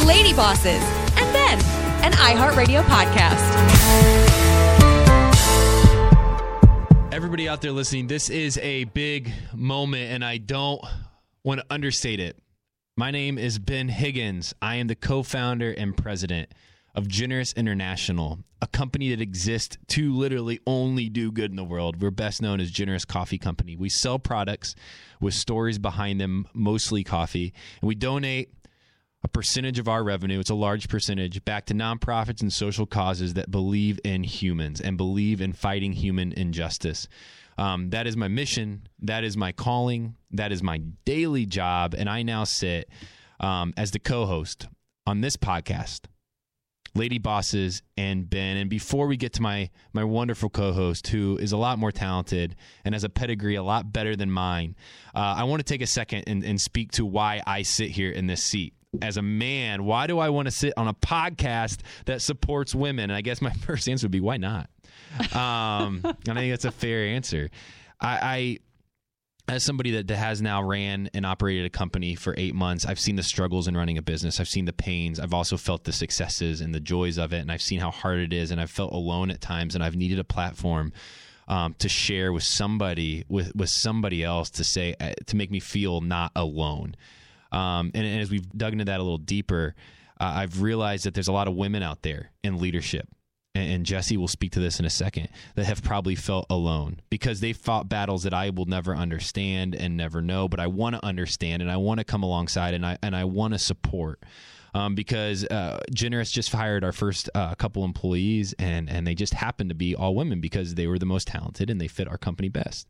Lady Bosses, and Ben, an iHeartRadio podcast. Everybody out there listening, this is a big moment, and I don't want to understate it. My name is Ben Higgins. I am the co-founder and president of Generous International, a company that exists to literally only do good in the world. We're best known as Generous Coffee Company. We sell products with stories behind them, mostly coffee, and we donate a percentage of our revenue, it's a large percentage, back to nonprofits and social causes that believe in humans and believe in fighting human injustice. That is my mission. That is my calling. That is my daily job. And I now sit as the co-host on this podcast, Lady Bosses and Ben. And before we get to my wonderful co-host, who is a lot more talented and has a pedigree a lot better than mine, I want to take a second and speak to why I sit here in this seat. As a man, why do I want to sit on a podcast that supports women? And I guess my first answer would be, why not? I think that's a fair answer. I as somebody that has now ran and operated a company for 8 months, I've seen the struggles in running a business. I've seen the pains. I've also felt the successes and the joys of it. And I've seen how hard it is. And I've felt alone at times. And I've needed a platform to share with somebody, with somebody else to say, to make me feel not alone. And as we've dug into that a little deeper, I've realized that there's a lot of women out there in leadership, and Jesse will speak to this in a second, that have probably felt alone because they fought battles that I will never understand and never know, but I want to understand and I want to come alongside and I want to support. Because Generous just hired our first couple employees, and they just happened to be all women because they were the most talented and they fit our company best.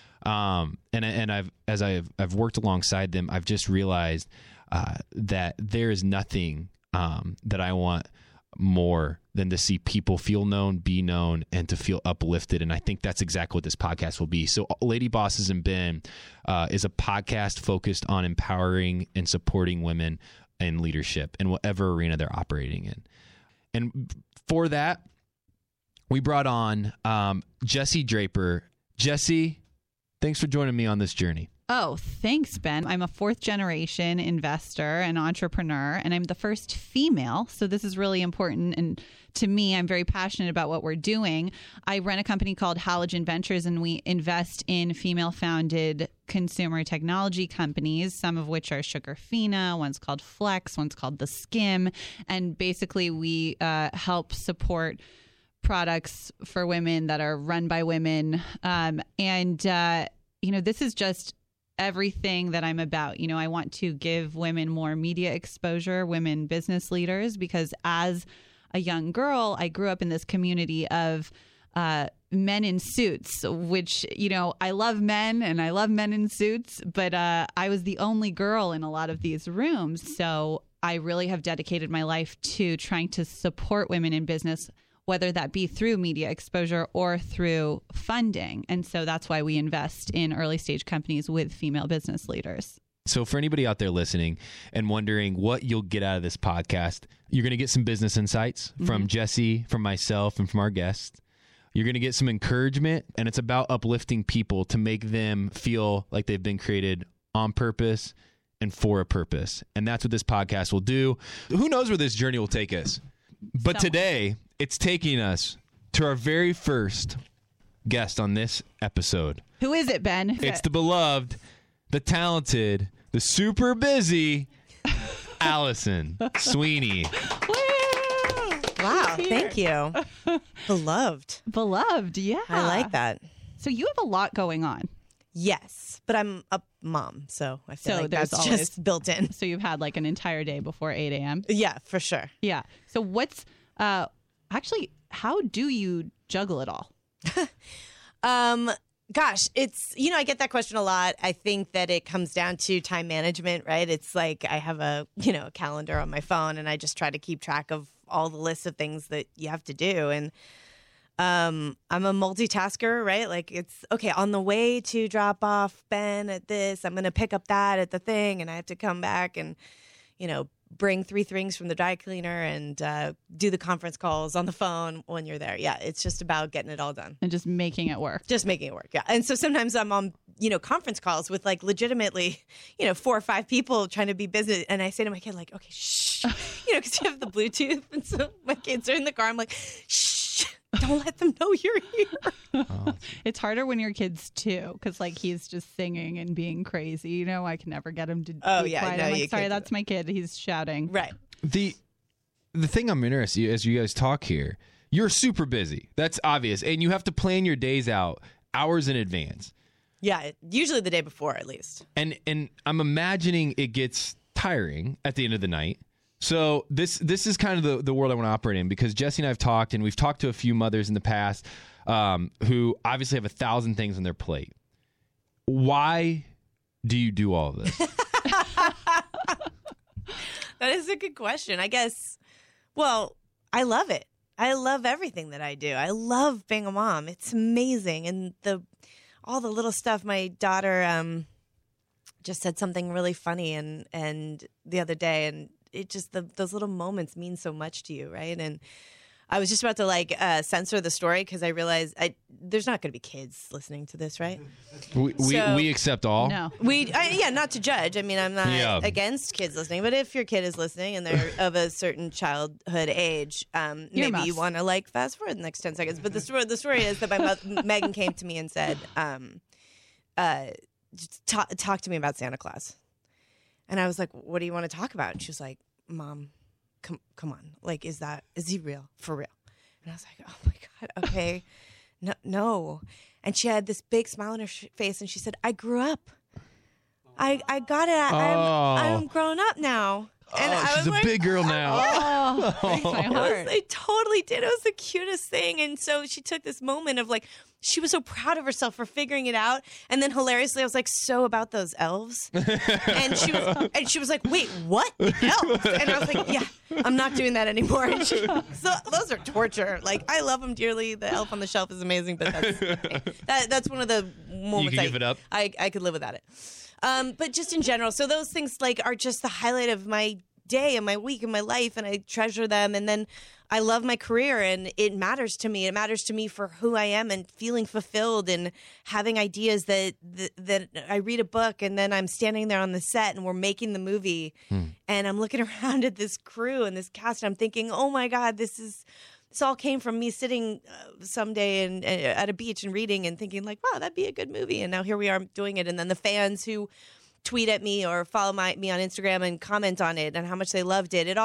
And I've worked alongside them, I've just realized that there is nothing that I want more than to see people feel known, be known, and to feel uplifted. And I think that's exactly what this podcast will be. So Lady Bosses and Ben is a podcast focused on empowering and supporting women in leadership in whatever arena they're operating in. And for that, we brought on Jesse Draper. Jesse, thanks for joining me on this journey. Oh, thanks, Ben. I'm a fourth generation investor and entrepreneur, and I'm the first female. So this is really important. And to me, I'm very passionate about what we're doing. I run a company called Halogen Ventures, and we invest in female-founded consumer technology companies, some of which are Sugarfina, one's called Flex, one's called The Skim. And basically, we help support products for women that are run by women. This is just everything that I'm about. I want to give women more media exposure, women business leaders, because as a young girl, I grew up in this community of men in suits, which, I love men and I love men in suits, but I was the only girl in a lot of these rooms. So I really have dedicated my life to trying to support women in business, whether that be through media exposure or through funding. And so that's why we invest in early stage companies with female business leaders. So for anybody out there listening and wondering what you'll get out of this podcast, you're going to get some business insights from Jesse, from myself, and from our guests. You're going to get some encouragement, and it's about uplifting people to make them feel like they've been created on purpose and for a purpose. And that's what this podcast will do. Who knows where this journey will take us? But today, it's taking us to our very first guest on this episode. Who is it, Ben? It's the beloved, the talented, the super busy Allison Sweeney. Wow, thank you. Beloved, yeah. I like that. So you have a lot going on. Yes, but I'm a mom, so I feel like that's always, just built in. So you've had like an entire day before 8 a.m.? Yeah, for sure. Yeah. So what's actually, how do you juggle it all? Gosh, it's, I get that question a lot. I think that it comes down to time management, right? It's like I have a calendar on my phone, and I just try to keep track of all the lists of things that you have to do. And I'm a multitasker, right? Like it's okay on the way to drop off Ben at this, I'm going to pick up that at the thing, and I have to come back and, bring 3 things from the dry cleaner and do the conference calls on the phone when you're there. Yeah, it's just about getting it all done. And just making it work. Just making it work, yeah. And so sometimes I'm on, conference calls with like legitimately, 4 or 5 people trying to be busy. And I say to my kid, like, okay, shh, because you have the Bluetooth. And so my kids are in the car. I'm like, shh, don't let them know you're here. It's harder when you're kids too, because like he's just singing and being crazy. I can never get him to be quiet. No, I'm you like, sorry, can't do that's my kid. He's shouting. Right. The thing I'm interested as you guys talk here, you're super busy. That's obvious. And you have to plan your days out hours in advance. Yeah, usually the day before at least. And I'm imagining it gets tiring at the end of the night. So this is kind of the world I want to operate in, because Jesse and I have talked, and we've talked to a few mothers in the past who obviously have 1,000 things on their plate. Why do you do all of this? That is a good question. I guess, well, I love it. I love everything that I do. I love being a mom. It's amazing. And all the little stuff. My daughter just said something really funny and the other day, and it just those little moments mean so much to you, right? And I was just about to censor the story because I realized there's not going to be kids listening to this, right? We accept all. No. Not to judge. I mean, I'm not against kids listening, but if your kid is listening and they're of a certain childhood age, maybe you want to fast forward the next 10 seconds. But the story is that my mother, Megan came to me and said, talk to me about Santa Claus. And I was like, what do you want to talk about? And she was like, Mom, come on. Like, is he real? For real? And I was like, oh my God, okay. No. And she had this big smile on her face and she said, I grew up. I got it. I'm grown up now. And I she's was a big girl now. Breaks my heart. They totally did. It was the cutest thing. And so she took this moment of she was so proud of herself for figuring it out. And then hilariously, I was like, so about those elves? and she was like, wait, what? Elves? And I was like, yeah, I'm not doing that anymore. And so those are torture. I love them dearly. The elf on the shelf is amazing, but that's one of the moments you can give it up. I could live without it. But just in general, so those things are just the highlight of my day and my week and my life, and I treasure them. And then I love my career, and it matters to me. It matters to me for who I am and feeling fulfilled and having ideas that I read a book and then I'm standing there on the set and we're making the movie and I'm looking around at this crew and this cast and I'm thinking, oh my God, this all came from me sitting someday and at a beach and reading and thinking wow, that'd be a good movie. And now here we are doing it. And then the fans who tweet at me or follow me on Instagram and comment on it and how much they loved it. It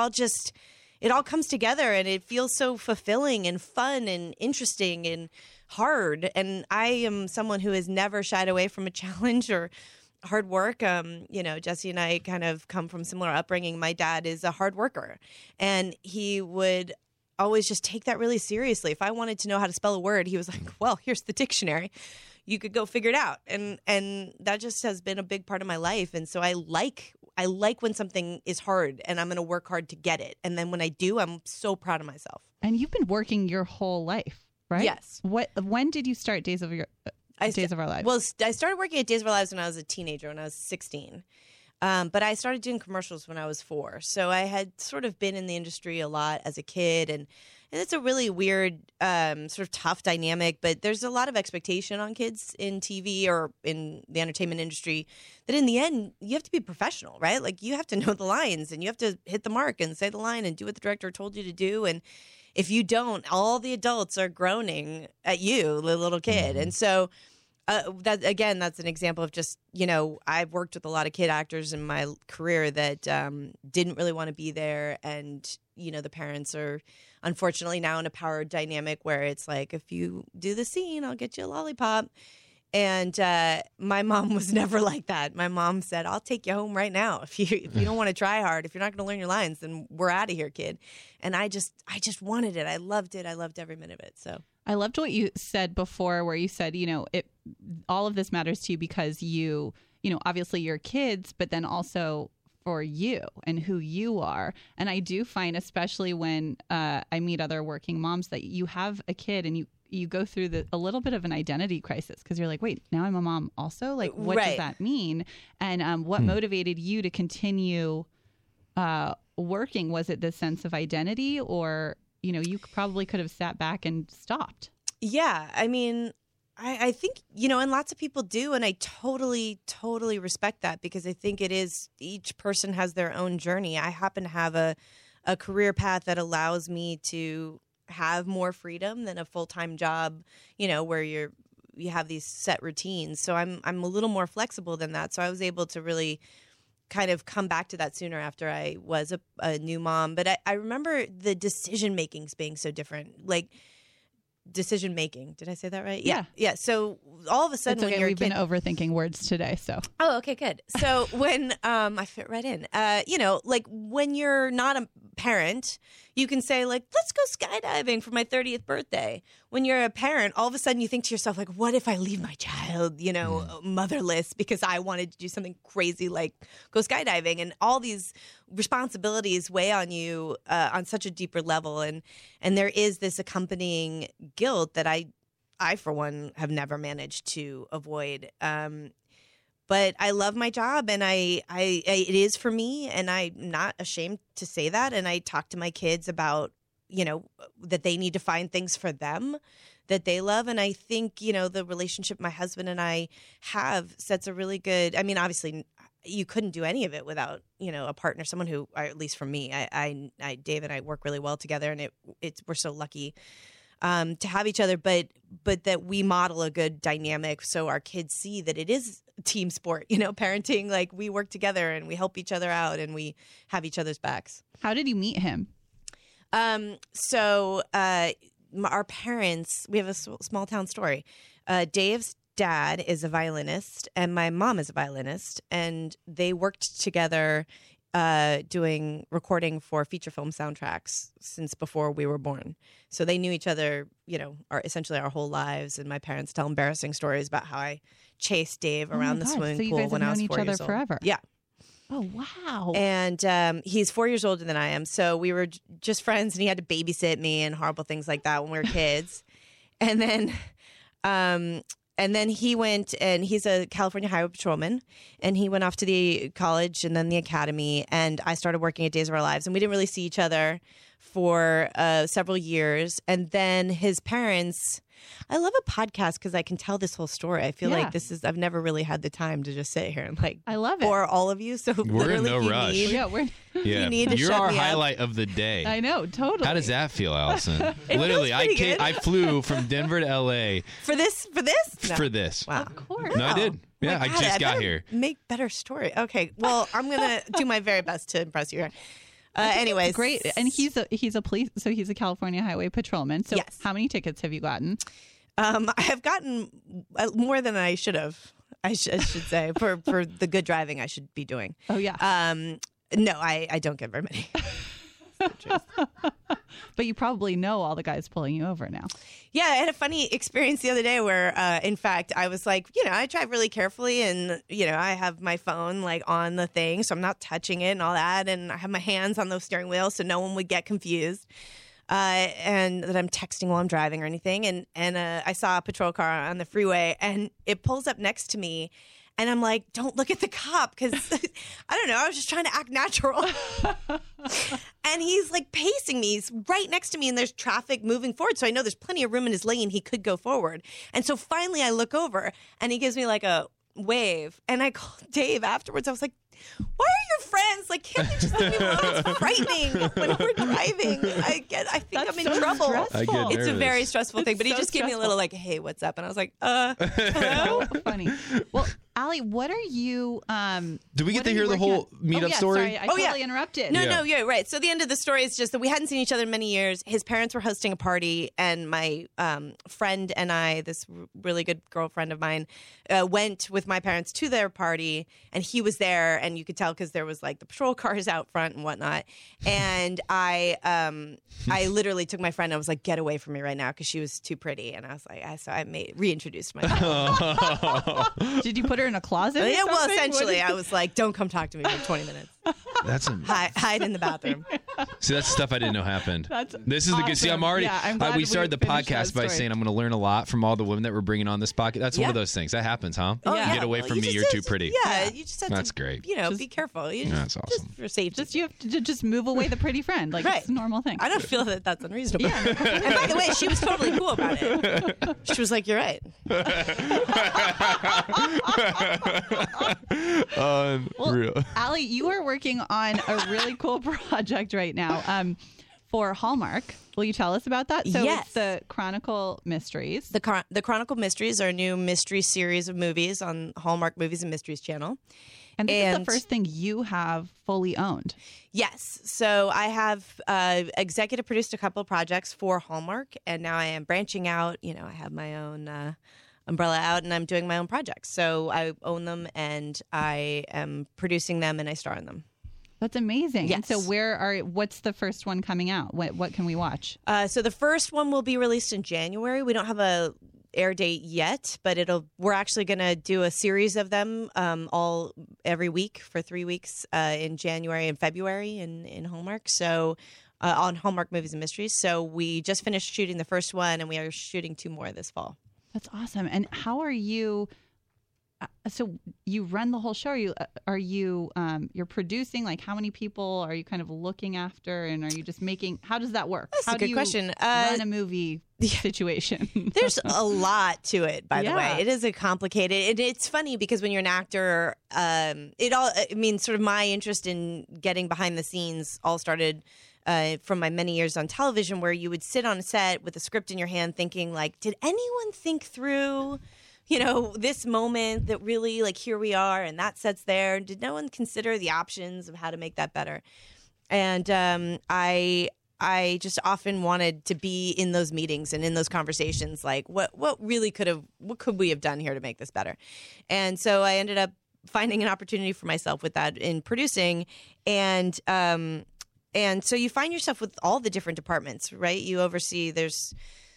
all comes together and it feels so fulfilling and fun and interesting and hard. And I am someone who has never shied away from a challenge or hard work. Jesse and I kind of come from similar upbringing. My dad is a hard worker and he would always just take that really seriously. If I wanted to know how to spell a word, he was like, well, here's the dictionary. You could go figure it out. And that just has been a big part of my life. And so I like when something is hard and I'm going to work hard to get it. And then when I do, I'm so proud of myself. And you've been working your whole life, right? Yes. When did you start Days of Our Lives? Well, I started working at Days of Our Lives when I was a teenager, when I was 16. But I started doing commercials when I was 4. So I had sort of been in the industry a lot as a kid. And it's a really weird, sort of tough dynamic. But there's a lot of expectation on kids in TV or in the entertainment industry that in the end, you have to be professional, right? You have to know the lines and you have to hit the mark and say the line and do what the director told you to do. And if you don't, all the adults are groaning at you, the little kid. And so that's an example of just, I've worked with a lot of kid actors in my career that didn't really want to be there. And, the parents are unfortunately now in a power dynamic where it's if you do the scene, I'll get you a lollipop. And my mom was never like that. My mom said, I'll take you home right now. If you don't want to try hard, if you're not going to learn your lines, then we're out of here, kid. And I just wanted it. I loved it. I loved every minute of it. So I loved what you said before, where you said, all of this matters to you because you obviously you're kids, but then also for you and who you are. And I do find, especially when I meet other working moms, that you have a kid and you go through a little bit of an identity crisis because you're like, wait, now I'm a mom also? What does that mean? And what motivated you to continue working? Was it this sense of identity, or, you know, you probably could have sat back and stopped? Yeah. I mean, I think, you know, and lots of people do. And I totally, totally respect that, because I think it is, each person has their own journey. I happen to have a career path that allows me to have more freedom than a full-time job, you know, where you have these set routines. So I'm a little more flexible than that. So I was able to really kind of come back to that sooner after I was a new mom. But I remember the decision makings being so different. Like, decision making. Did I say that right? Yeah. Yeah. So all of a sudden, It's okay. when you're We've a kid, been overthinking words today, so. oh, okay, good. So when I fit right in, you know, like when you're not a parent, you can say like, let's go skydiving for my 30th birthday. When you're a parent, all of a sudden you think to yourself like, what if I leave my child, you know, motherless because I wanted to do something crazy like go skydiving, and all these responsibilities weigh on you on such a deeper level, and there is this accompanying guilt that I for one have never managed to avoid. But I love my job, and I it is for me, and I'm not ashamed to say that. And I talk to my kids about, you know, that they need to find things for them that they love. And I think, you know, the relationship my husband and I have sets a really good, I mean, obviously you couldn't do any of it without, you know, a partner, someone who, or at least for me, Dave and I work really well together, and we're so lucky to have each other, but that we model a good dynamic so our kids see that it is a team sport, you know, parenting, like we work together and we help each other out and we have each other's backs. How did you meet him? So our parents, we have a small town story. Dave's dad is a violinist and my mom is a violinist, and they worked together doing recording for feature film soundtracks since before we were born. So they knew each other, you know, essentially our whole lives. And my parents tell embarrassing stories about how I chased Dave around the swimming pool when I was 4 years old. So you guys have known each other forever? Yeah. Oh, wow. And he's 4 years older than I am. So we were just friends, and he had to babysit me and horrible things like that when we were kids. And then he went, and he's a California Highway Patrolman, and he went off to the college and then the academy, and I started working at Days of Our Lives, and we didn't really see each other for several years. And then his parents, I love a podcast because I can tell this whole story. I feel like I've never really had the time to just sit here and like, I love it. For all of you. So we're in no rush. You need to You're shut our me up. highlight of the day. I know, totally. How does that feel, Allison? It Literally, feels pretty good. I flew from Denver to LA For this? No. for this. Wow. Of course. No, I did. Yeah, My I God, just got better here. Make better story. Okay. Well, I'm gonna do my very best to impress you here. Anyways, Great. And he's a police, so he's a California Highway Patrolman. So Yes. how many tickets have you gotten? I have gotten more than I should have. I should say for the good driving I should be doing. Oh, yeah. No, I don't get very many. That's the truth. But you probably know all the guys pulling you over now. Yeah, I had a funny experience the other day where, in fact, I was like, you know, I drive really carefully, and, you know, I have my phone like on the thing, so I'm not touching it and all that, and I have my hands on the steering wheel so no one would get confused. And that I'm texting while I'm driving or anything. And I saw a patrol car on the freeway, and it pulls up next to me. And I'm like, don't look at the cop, because I don't know. I was just trying to act natural. And he's like pacing me. He's right next to me, and there's traffic moving forward. So I know there's plenty of room in his lane. He could go forward. And so finally I look over, and he gives me like a wave. And I called Dave afterwards. I was like, why are your friends? Like, can't they just leave me alone? It's frightening when we're driving. I think That's I'm in so trouble. stressful. I get It's a nervous. very stressful thing. But he so just gave me a stressful. little like, hey, what's up? And I was like, hello? So funny. Well, Allie, what are you? Did we get what to are hear you the working whole on? meetup yeah, story? Sorry, I Oh, yeah. totally interrupted. No, Yeah. no, yeah, right. So the end of the story is just that we hadn't seen each other in many years. His parents were hosting a party, and my friend and I, this really good girlfriend of mine, went with my parents to their party, and he was there, and you could tell because there was like the patrol cars out front and whatnot. And I literally took my friend. And I was like, "Get away from me right now," because she was too pretty. And I was like, so I reintroduced myself. Did you put her in a closet? or Yeah, well, something? essentially, What I was like, "Don't come talk to me for 20 minutes. That's Hide in the bathroom." See, that's stuff I didn't know happened. This is the good. See, I'm awesome. already. Yeah, I'm glad we started the we finished podcast that by story. saying I'm going to learn a lot from all the women that we're bringing on this podcast. That's one of those things that happens, huh? Oh, Yeah. Get away well, from you me. just You're have too to- pretty. Yeah, you just have That's to, great. be careful. You That's just awesome. for safety. You have to just move away the pretty friend. Like Right. it's a normal thing. I don't feel that that's unreasonable. And by the way, she was totally cool about it. She was like, "You're right." Unreal. Allie, you are working on a really cool project right now for Hallmark. Will you tell us about that? So Yes. it's the Chronicle Mysteries. The Chronicle Mysteries are a new mystery series of movies on Hallmark Movies and Mysteries channel. And this is and- the first thing you have fully owned. Yes. So I have executive produced a couple of projects for Hallmark, and now I am branching out. You know, I have my own umbrella out, and I'm doing my own projects. So I own them, and I am producing them, and I star in them. That's amazing. And Yes. so what's the first one coming out? What can we watch? So the first one will be released in January. We don't have a air date yet, but we're actually going to do a series of them every week for 3 weeks in January and February in Hallmark. So on Hallmark Movies and Mysteries. So we just finished shooting the first one, and we are shooting 2 more this fall. That's awesome. And how are you? So you run the whole show. Are you you're producing? Like, how many people are you kind of looking after? And are you just making? How does that work? That's how a good do you question. Run a movie situation. There's a lot to it, by the Yeah. way. It is a complicated. It's funny because when you're an actor, sort of my interest in getting behind the scenes all started from my many years on television, where you would sit on a set with a script in your hand, thinking like, did anyone think through, this moment that really, like, here we are, and that set's there? Did no one consider the options of how to make that better? And I just often wanted to be in those meetings and in those conversations, like what could we have done here to make this better? And so I ended up finding an opportunity for myself with that in producing, and so you find yourself with all the different departments, right? You oversee, there's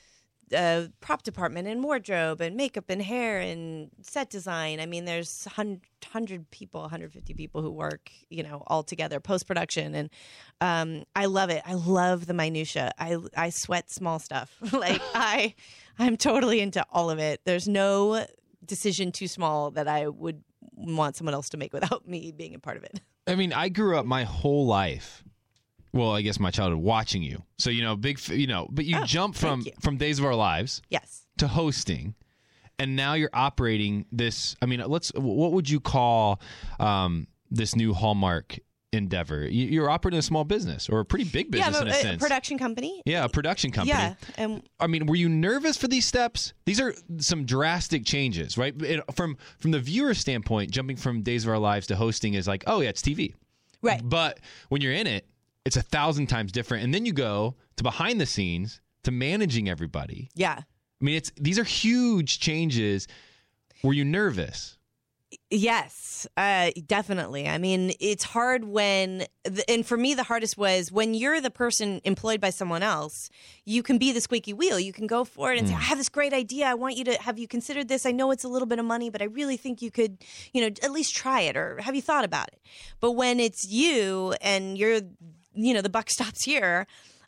prop department and wardrobe and makeup and hair and set design. I mean, there's 150 people who work, all together, post-production. And I love it. I love the minutia. I sweat small stuff. Like I'm totally into all of it. There's no decision too small that I would want someone else to make without me being a part of it. I mean, I grew up my whole life. Well, I guess my childhood watching you. So, but you jump from Days of Our Lives Yes. to hosting, and now you're operating this. I mean, what would you call this new Hallmark endeavor? You're operating a small business or a pretty big business in a sense. Production company. Yeah, a production company. Yeah. And I mean, were you nervous for these steps? These are some drastic changes, right? From the viewer standpoint, jumping from Days of Our Lives to hosting is like, oh yeah, it's TV. right. But when you're in it, it's 1,000 times different. And then you go to behind the scenes to managing everybody. Yeah. I mean, these are huge changes. Were you nervous? Yes, definitely. I mean, it's hard and for me, the hardest was when you're the person employed by someone else, you can be the squeaky wheel. You can go for it and say, I have this great idea. I want you to, have you considered this? I know it's a little bit of money, but I really think you could, at least try it, or have you thought about it? But when it's you and you're, the buck stops here,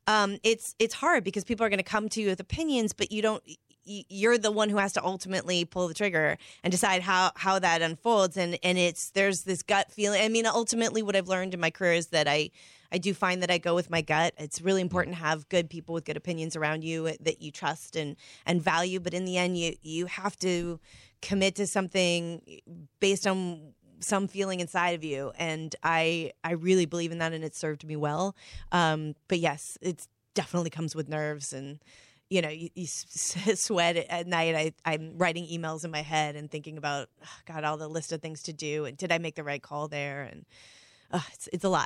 it's hard because people are going to come to you with opinions, but you're the one who has to ultimately pull the trigger and decide how that unfolds. And there's this gut feeling. I mean, ultimately what I've learned in my career is that I do find that I go with my gut. It's really important to have good people with good opinions around you that you trust and value. But in the end, you have to commit to something based on some feeling inside of you. And I really believe in that, and it served me well. But yes, it definitely comes with nerves, and you sweat at night. I'm writing emails in my head and thinking about, God, all the list of things to do. And did I make the right call there? And it's a lot.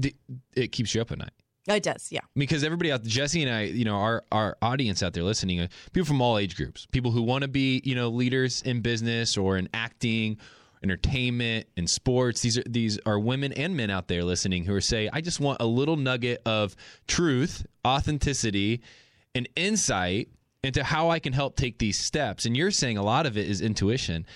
It keeps you up at night. It does, yeah. Because everybody out, Jesse and I, our audience out there listening, people from all age groups, people who want to be, leaders in business or in acting, entertainment, and sports. These are women and men out there listening who are saying, I just want a little nugget of truth, authenticity, and insight into how I can help take these steps. And you're saying a lot of it is intuition.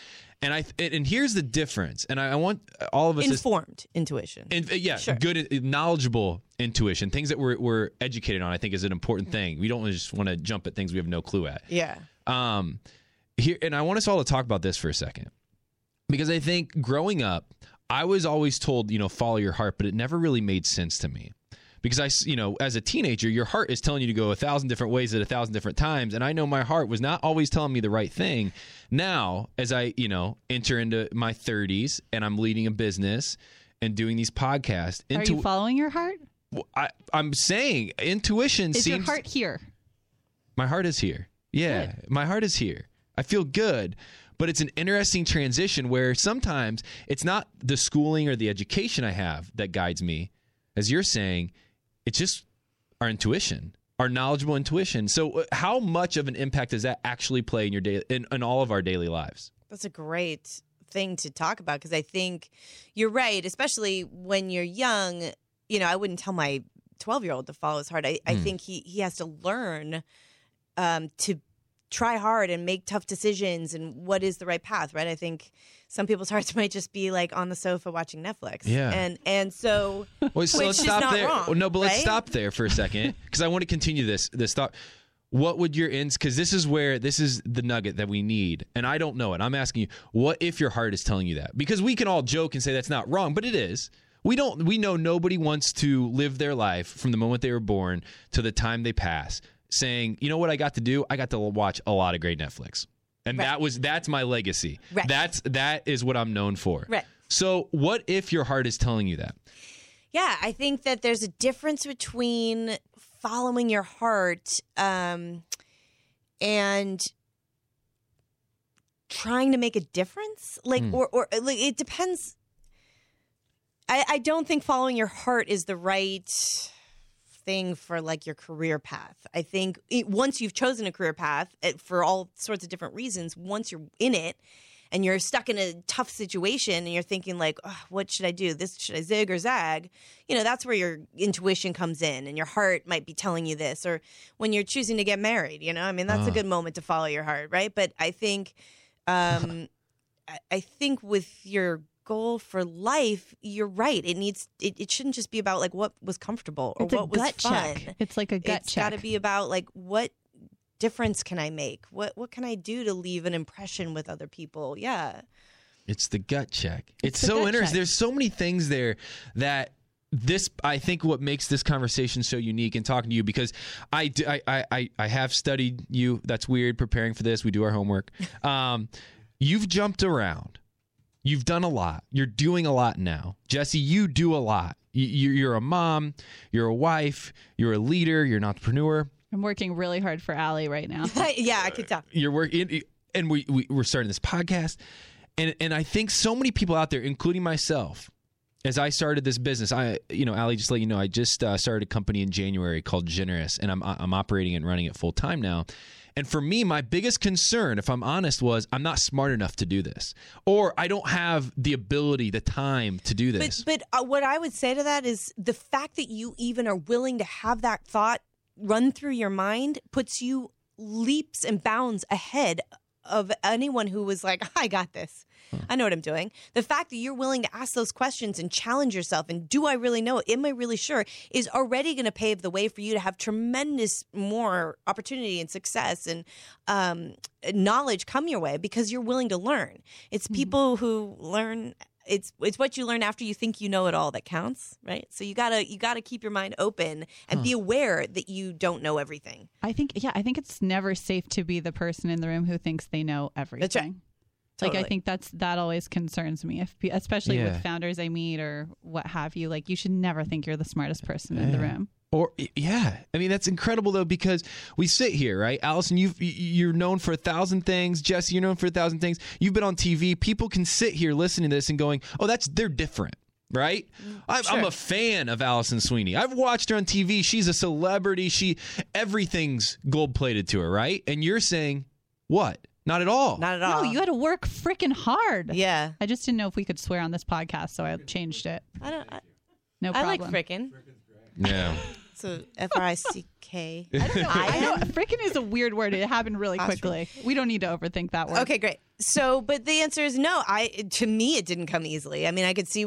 And here's the difference. And I want all of us informed intuition. Sure. Good, knowledgeable intuition. Things that we're educated on, I think, is an important thing. We don't just want to jump at things we have no clue at. Yeah. Here, and I want us all to talk about this for a second, because I think growing up, I was always told, follow your heart, but it never really made sense to me. Because as a teenager, your heart is telling you to go 1,000 different ways at 1,000 different times. And I know my heart was not always telling me the right thing. Now, as I, enter into my 30s and I'm leading a business and doing these podcasts. Are you following your heart? I'm saying intuition seems... Is your heart here? My heart is here. Yeah, good. My heart is here. I feel good. But it's an interesting transition where sometimes it's not the schooling or the education I have that guides me. As you're saying, it's just our intuition, our knowledgeable intuition. So how much of an impact does that actually play in your in all of our daily lives? That's a great thing to talk about, because I think you're right, especially when you're young. I wouldn't tell my 12-year-old to follow his heart. I think he has to learn to try hard and make tough decisions and what is the right path, right? I think some people's hearts might just be like on the sofa watching Netflix. Yeah. And so, let's stop there. Wrong, no, but let's stop there for a second, because I want to continue this thought. What would your because this is the nugget that we need, and I don't know it. I'm asking you, what if your heart is telling you that? Because we can all joke and say that's not wrong, but it is. We know nobody wants to live their life from the moment they were born to the time they pass saying, you know what I got to do? I got to watch a lot of great Netflix. And that's my legacy. Right. That is what I'm known for. Right. So what if your heart is telling you that? Yeah, I think that there's a difference between following your heart and trying to make a difference. Or it depends. I don't think following your heart is the right thing for your career path. I think once you've chosen a career path for all sorts of different reasons, once you're in it and you're stuck in a tough situation and you're thinking what should I do? Should I zig or zag? That's where your intuition comes in, and your heart might be telling you this. Or when you're choosing to get married, that's a good moment to follow your heart, right? But I think, I think with your goal for life, you're right. It shouldn't just be about what was comfortable or what was fun. Check. It's like a gut check. It's got to be about what difference can I make? What can I do to leave an impression with other people? Yeah. It's the gut check. It's so interesting. There's so many things there that I think what makes this conversation so unique and talking to you, because I have studied you. That's weird. Preparing for this, we do our homework. You've jumped around. You've done a lot. You're doing a lot now. Jesse, you do a lot. You're a mom. You're a wife. You're a leader. You're an entrepreneur. I'm working really hard for Allie right now. Yeah, I could tell. You're working, and we're starting this podcast. And I think so many people out there, including myself, as I started this business, Allie, just to let you know, I just started a company in January called Generous, and I'm operating and running it full time now. And for me, my biggest concern, if I'm honest, was I'm not smart enough to do this, or I don't have the ability, the time to do this. But what I would say to that is the fact that you even are willing to have that thought run through your mind puts you leaps and bounds ahead of anyone who was like, I got this. I know what I'm doing. The fact that you're willing to ask those questions and challenge yourself and do I really know? Am I really sure? Is already going to pave the way for you to have tremendous more opportunity and success and knowledge come your way because you're willing to learn. It's people who learn. It's what you learn after you think you know it all that counts, right? So you gotta keep your mind open and be aware that you don't know everything. I think it's never safe to be the person in the room who thinks they know everything. That's right. Totally. I think that always concerns me, especially with founders I meet or what have you. You should never think you're the smartest person in the room. I mean, that's incredible though, because we sit here, right? Allison, you're known for 1,000 things. Jesse, you're known for 1,000 things. You've been on TV. People can sit here listening to this and going, "Oh, they're different." Right? I'm a fan of Allison Sweeney. I've watched her on TV. She's a celebrity. Everything's gold-plated to her, right? And you're saying, what? Not at all. Not at all. No, you had to work freaking hard. Yeah. I just didn't know if we could swear on this podcast, so I changed it. No problem. I like frickin'. Yeah. So F-R-I-C-K. I know. Frickin' is a weird word. It happened really quickly. We don't need to overthink that word. Okay, great. But the answer is no. To me, it didn't come easily. I mean, I could see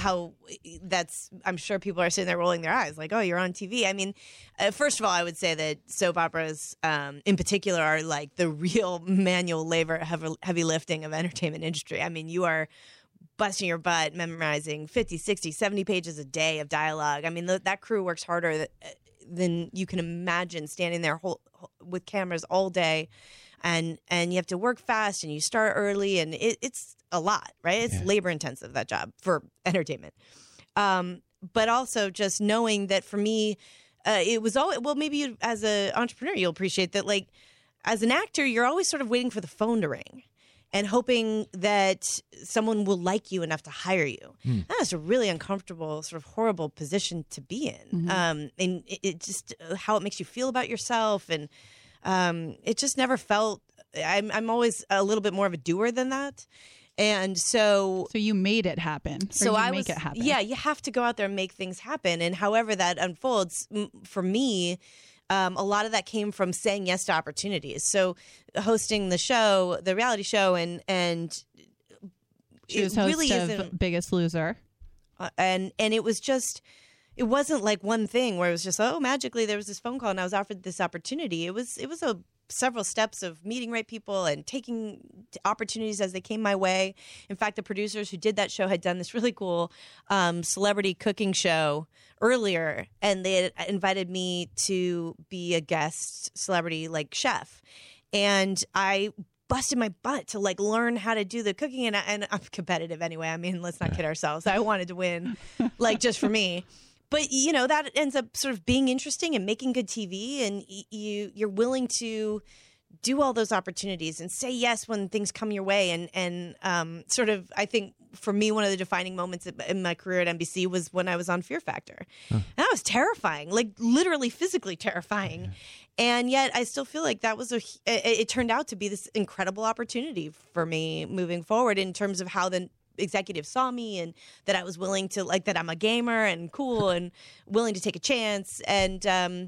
I'm sure people are sitting there rolling their eyes like, oh, you're on TV. I mean, first of all, I would say that soap operas in particular are like the real manual labor, heavy lifting of entertainment industry. I mean, you are busting your butt memorizing 50, 60, 70 pages a day of dialogue. I mean, that crew works harder than you can imagine, standing there with cameras all day. And you have to work fast and you start early, and it's a lot, right? It's labor intensive, that job for entertainment. But also just knowing that for me, it was always, well, maybe as an entrepreneur, you'll appreciate that, like, as an actor, you're always sort of waiting for the phone to ring and hoping that someone will like you enough to hire you. That's a really uncomfortable, sort of horrible position to be in. And it just, how it makes you feel about yourself, and it just never felt. I'm always a little bit more of a doer than that, and so you made it happen. So I make it happen. Yeah, you have to go out there and make things happen, and however that unfolds for me. A lot of that came from saying yes to opportunities. So hosting the show, the reality show, and she was host of Biggest Loser, and it was just. It wasn't like one thing where it was just, oh, magically there was this phone call and I was offered this opportunity. It was several steps of meeting right people and taking opportunities as they came my way. In fact, the producers who did that show had done this really cool celebrity cooking show earlier, and they had invited me to be a guest celebrity like chef. And I busted my butt to like learn how to do the cooking, and I'm competitive anyway. I mean, let's not kid ourselves. I wanted to win, like, just for me. But, you know, that ends up sort of being interesting and making good TV, and you're willing to do all those opportunities and say yes when things come your way. And sort of, I think for me, one of the defining moments in my career at NBC was when I was on Fear Factor. And that was terrifying, like literally physically terrifying. And yet I still feel like that was it turned out to be this incredible opportunity for me moving forward in terms of how the executives saw me, and that I was willing to, like, that I'm a gamer and cool and willing to take a chance. And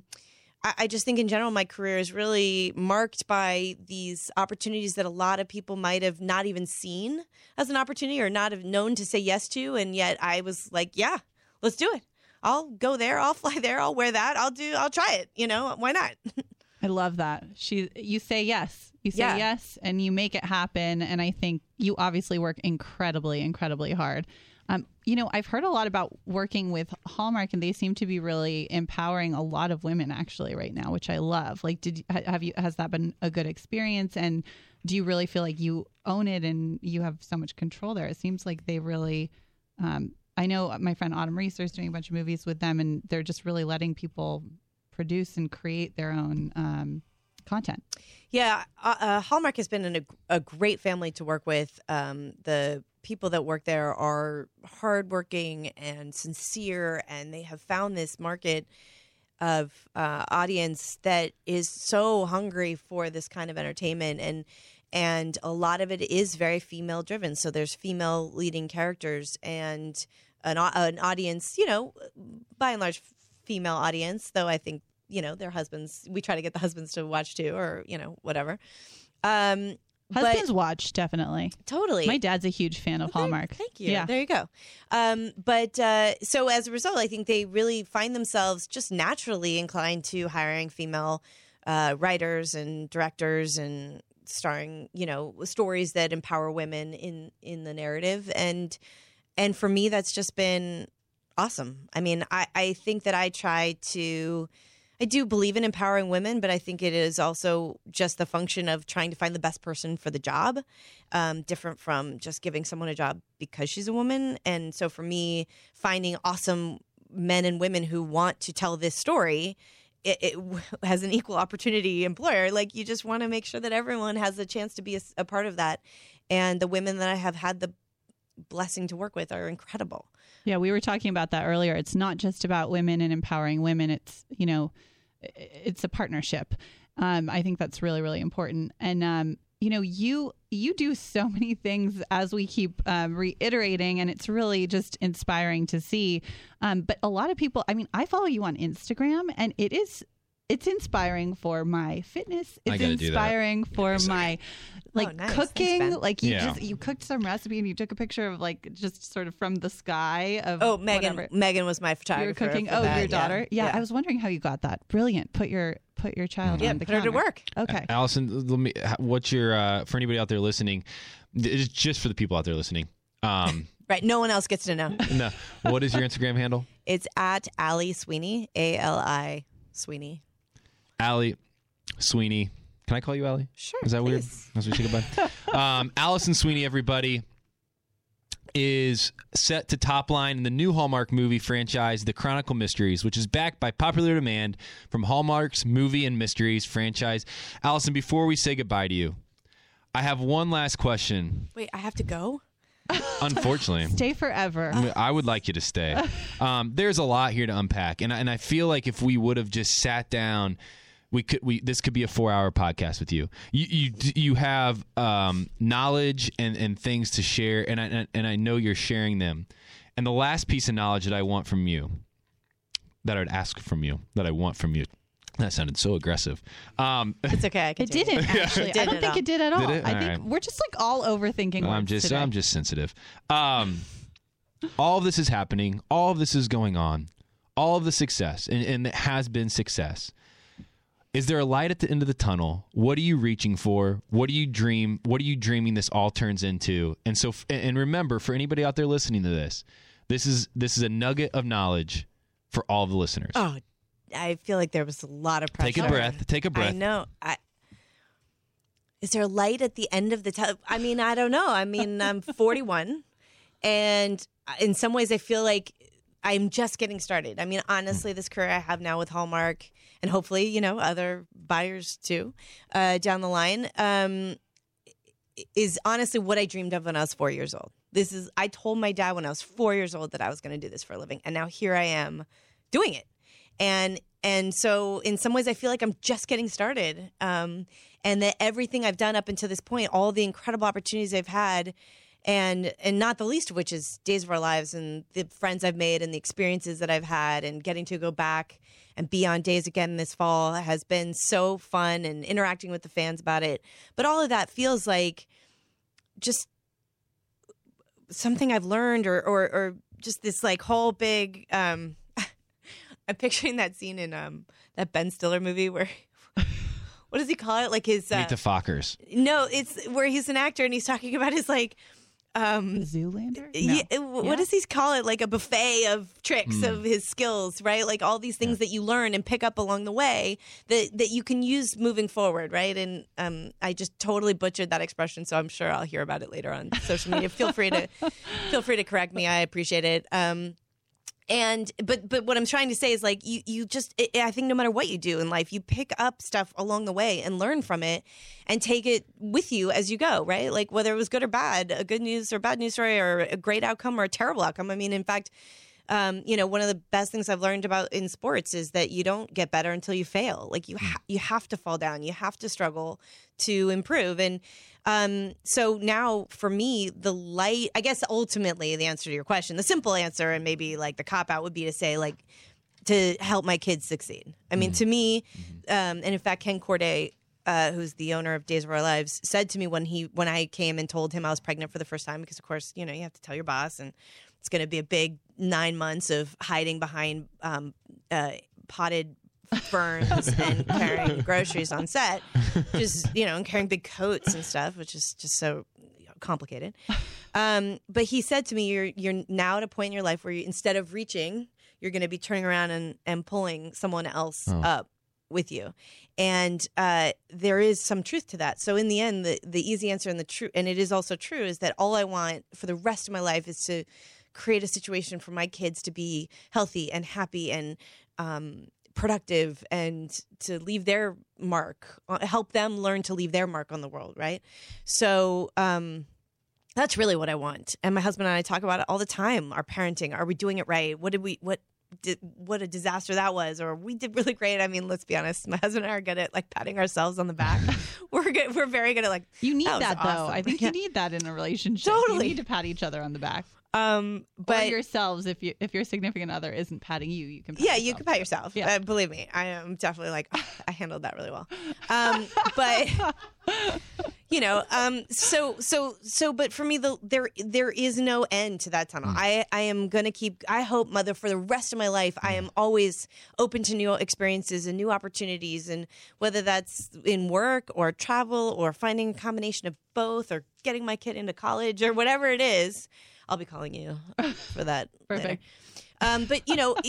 I just think in general, my career is really marked by these opportunities that a lot of people might have not even seen as an opportunity or not have known to say yes to. And yet I was like, yeah, let's do it. I'll go there. I'll fly there. I'll wear that. I'll try it. You know, why not? I love that. You say yes. You say yes, and you make it happen. And I think you obviously work incredibly, incredibly hard. You know, I've heard a lot about working with Hallmark, and they seem to be really empowering a lot of women actually right now, which I love. Like, has that been a good experience? And do you really feel like you own it and you have so much control there? It seems like they really, I know my friend Autumn Reeser is doing a bunch of movies with them, and they're just really letting people produce and create their own content. Yeah, Hallmark has been a great family to work with. The people that work there are hardworking and sincere, and they have found this market of audience that is so hungry for this kind of entertainment, and a lot of it is very female driven. So there's female leading characters and an audience, you know, by and large female audience, though I think, you know, their husbands, we try to get the husbands to watch too, or, you know, whatever. Husbands watch, definitely. Totally. My dad's a huge fan of Hallmark. Thank you. Yeah. There you go. So as a result, I think they really find themselves just naturally inclined to hiring female writers and directors and starring, you know, stories that empower women in the narrative. And for me, that's just been awesome. I mean, I think that I do believe in empowering women, but I think it is also just the function of trying to find the best person for the job, different from just giving someone a job because she's a woman. And so for me, finding awesome men and women who want to tell this story, it has an equal opportunity employer. Like, you just want to make sure that everyone has a chance to be a part of that. And the women that I have had the blessing to work with are incredible. Yeah, we were talking about that earlier. It's not just about women and empowering women. It's, you know, it's a partnership. I think that's really, really important. And, you know, you do so many things, as we keep reiterating, and it's really just inspiring to see. But a lot of people, I mean, I follow you on Instagram, and it's inspiring for my fitness. It's inspiring for my like nice. cooking. Thanks, Ben. Like Yeah. you cooked some recipe and you took a picture of like just sort of from the sky of Oh, Megan. whatever. Megan was my You photographer. were cooking. for Oh, that, your daughter. Yeah. yeah. I was wondering how you got that. Brilliant. Put your child Yeah, on the put her to counter. work. Okay. Allison, what's your for anybody out there listening? It's just for the people out there listening. Right. No one else gets to know. No, what is your Instagram handle? It's at Allie Sweeney, ALI Sweeney. Allie Sweeney. Can I call you Allie? Sure. Is that weird? please. As we say goodbye. Allison Sweeney, everybody, is set to top line in the new Hallmark movie franchise, The Chronicle Mysteries, which is backed by popular demand from Hallmark's movie and mysteries franchise. Allison, before we say goodbye to you, I have one last question. Wait, I have to go? Unfortunately. Stay forever. I would like you to stay. There's a lot here to unpack, and I feel like if we would have just sat down, this could be a 4-hour podcast with you. You have knowledge and things to share, and I know you're sharing them. And the last piece of knowledge that I want from you, that I would ask from you, that I want from you. That sounded so aggressive. It's okay. I It continue. didn't actually. It I don't didn't think at it did at all. Did it? I All think right. we're just like all overthinking words today. I'm just sensitive. All of this is happening. All of this is going on. All of the success, and it has been success. Is there a light at the end of the tunnel? What are you reaching for? What do you dream? What are you dreaming this all turns into? And so, and remember, for anybody out there listening to this, this is a nugget of knowledge for all the listeners. Oh, I feel like there was a lot of pressure. Take a breath. Take a breath. I know. Is there a light at the end of the tunnel? I mean, I don't know. I mean, I'm 41, and in some ways, I feel like I'm just getting started. I mean, honestly, this career I have now with Hallmark, and hopefully, other buyers too, down the line, is honestly what I dreamed of when I was 4 years old. I told my dad when I was 4 years old that I was going to do this for a living, and now here I am doing it. And so in some ways I feel like I'm just getting started. And that everything I've done up until this point, all the incredible opportunities I've had, and not the least of which is Days of Our Lives and the friends I've made and the experiences that I've had, and getting to go back and be on Days again this fall has been so fun, and interacting with the fans about it. But all of that feels like just something I've learned or just this like whole big, I'm picturing that scene in that Ben Stiller movie where, what does he call it? Like his Meet the Fockers. No, it's where he's an actor and he's talking about his like Zoolander? what does he call it? Like a buffet of tricks of his skills, right? Like all these things that you learn and pick up along the way that you can use moving forward, right? And I just totally butchered that expression, so I'm sure I'll hear about it later on social media. Feel free to correct me. I appreciate it. But what I'm trying to say is like I think no matter what you do in life, you pick up stuff along the way and learn from it and take it with you as you go, right? Like whether it was good or bad, a good news or bad news story, or a great outcome or a terrible outcome. I mean, in fact, one of the best things I've learned about in sports is that you don't get better until you fail. Like you have to fall down, you have to struggle to improve. And so now for me, the light, I guess ultimately the answer to your question, the simple answer and maybe like the cop out would be to say like to help my kids succeed. I mean, to me, and in fact, Ken Corday, who's the owner of Days of Our Lives, said to me when I came and told him I was pregnant for the first time, because of course, you have to tell your boss, and it's going to be a big 9 months of hiding behind potted ferns and carrying groceries on set, and carrying big coats and stuff, which is just so complicated. But he said to me, you're now at a point in your life where instead of reaching, you're going to be turning around and pulling someone else up with you. And there is some truth to that. So in the end, the easy answer and the true, and it is also true, is that all I want for the rest of my life is to create a situation for my kids to be healthy and happy and productive, and to leave their mark, help them learn to leave their mark on the world, right? So that's really what I want. And my husband and I talk about it all the time. Our parenting, are we doing it right? What a disaster that was, or we did really great. I mean, let's be honest, my husband and I are good at like patting ourselves on the back. We're very good at like, You need that though. awesome. I think you need that in a relationship. Totally. You need to pat each other on the back. But or yourselves, if your significant other isn't patting you, you can pat yeah, yourself. you can pat yourself. Yeah. Believe me, I am definitely like, I handled that really well. But But for me, there is no end to that tunnel. I am going to keep, I hope, Mother, for the rest of my life, I am always open to new experiences and new opportunities. And whether that's in work or travel or finding a combination of both or getting my kid into college or whatever it is, I'll be calling you for that. Perfect. But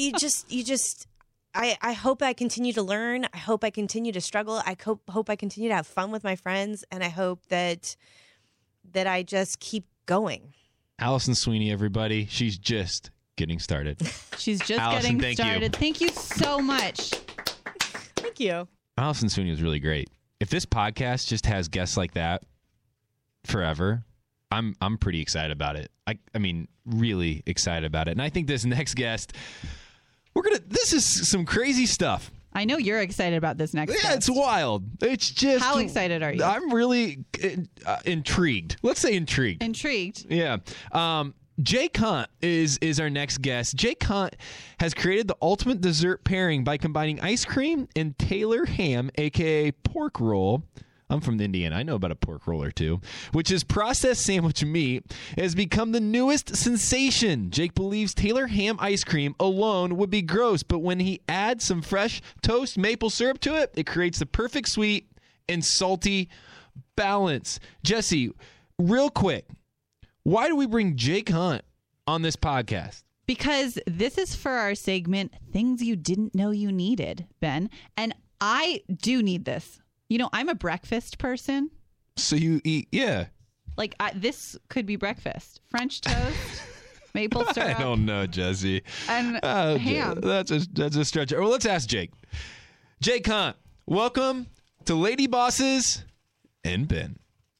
I hope I continue to learn. I hope I continue to struggle. I hope I continue to have fun with my friends, and I hope that I just keep going. Allison Sweeney, everybody. She's just getting started. She's just Allison, getting started. Thank you so much. Thank you. Allison Sweeney was really great. If this podcast just has guests like that forever, I'm pretty excited about it. I mean, really excited about it. And I think this next guest, this is some crazy stuff. I know you're excited about this next guest. It's wild. It's just... How excited are you? I'm really intrigued. Let's say intrigued. Intrigued. Yeah. Jake Hunt is our next guest. Jake Hunt has created the ultimate dessert pairing by combining ice cream and Taylor ham, a.k.a. pork roll. I'm from Indiana. I know about a pork roll or two, which is processed sandwich meat. It has become the newest sensation. Jake believes Taylor ham ice cream alone would be gross, but when he adds some fresh toast maple syrup to it, it creates the perfect sweet and salty balance. Jesse, real quick, why do we bring Jake Hunt on this podcast? Because this is for our segment, Things You Didn't Know You Needed, Ben. And I do need this. I'm a breakfast person. So you eat, yeah. Like, this could be breakfast. French toast, maple syrup. I don't know, Jesse. And ham. That's a stretch. Well, let's ask Jake. Jake Hunt, welcome to Lady Bosses and Ben.